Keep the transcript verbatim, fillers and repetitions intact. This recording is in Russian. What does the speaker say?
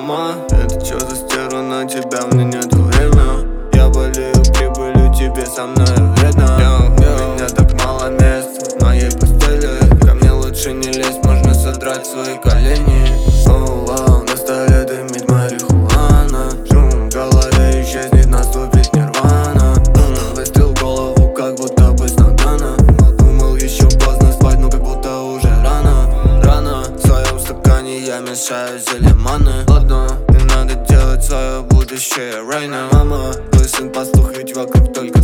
Мама, это чё за стерва, на тебя у меня нету времени. Я болею прибылью, тебе со мной вредно. У меня так мало места в моей постели. Ко мне лучше не лезть, можно содрать свои колени. Оу, вау, на столе дымит марихуана. Шум в голове исчезнет, наступит нирвана. Выстрел в голову, как будто бы с Натана. Думал еще поздно спать, но как будто уже рано. Рано, в своем стакане я мешаю зелеманы. Ладно, не надо делать свое будущее райно. Мама, твой сын пастух, ведь вокруг только